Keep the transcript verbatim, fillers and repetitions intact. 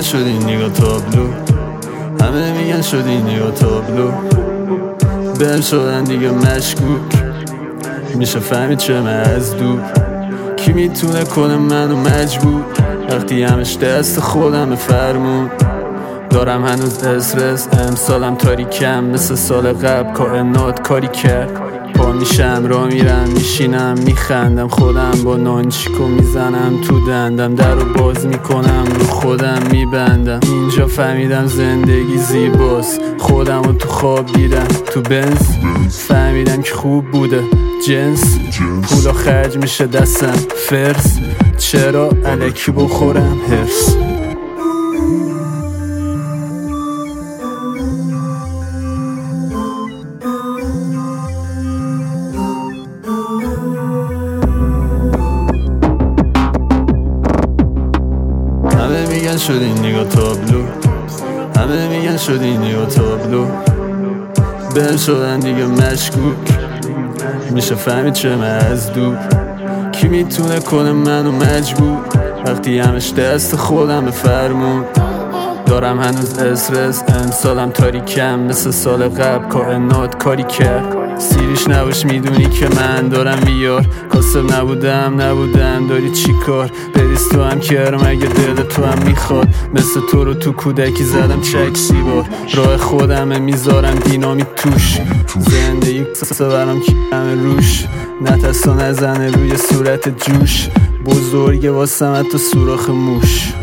شدی نگاه تابلو، همه میگن شدی نگاه تابلو. بهم شدن دیگه مشکوک، میشه فهمید چه من از دور. کی میتونه کنه منو مجبور وقتی همش دست خودم فرمون. دارم هنوز استرس، امسالم تاریکم مثل سال قبل کائنات کاری کرد. پا میشم را میرم میشینم میخندم، خودم با نانچیکو میزنم تو دندم. در رو باز میکنم رو خودم میبندم. اینجا فهمیدم زندگی زیباست، خودم رو تو خواب دیدم تو بنز. فهمیدم که خوب بوده جنس، پولا خرج میشه دستم فرس. چرا الکی بخورم هرس؟ همه میگن شدی نگاه تابلو، همه میگن شدی نگاه تابلو. بهم شدن دیگه مشکوک، میشه فهمید چه من از دور. کی میتونه کنه منو مجبور وقتی همش دست خودم فرمون. دارم هنوز استرس، امسالم تاریکم مثل سال قبل کائنات کاری کرد. سیریش نباش میدونی که من دارم بیار، کاسب نبودم نبودم داری چی کار؟ بریز تو هم کرم اگه دل تو هم میخواد، مثل تو رو تو کودکی زدم چک سیبار. راه خودمه میذارم دینامیت توش، زندگی قصه برام کیمه روش. نتسا نزنه روی صورت جوش، بزرگه واسم حتی سوراخ موش.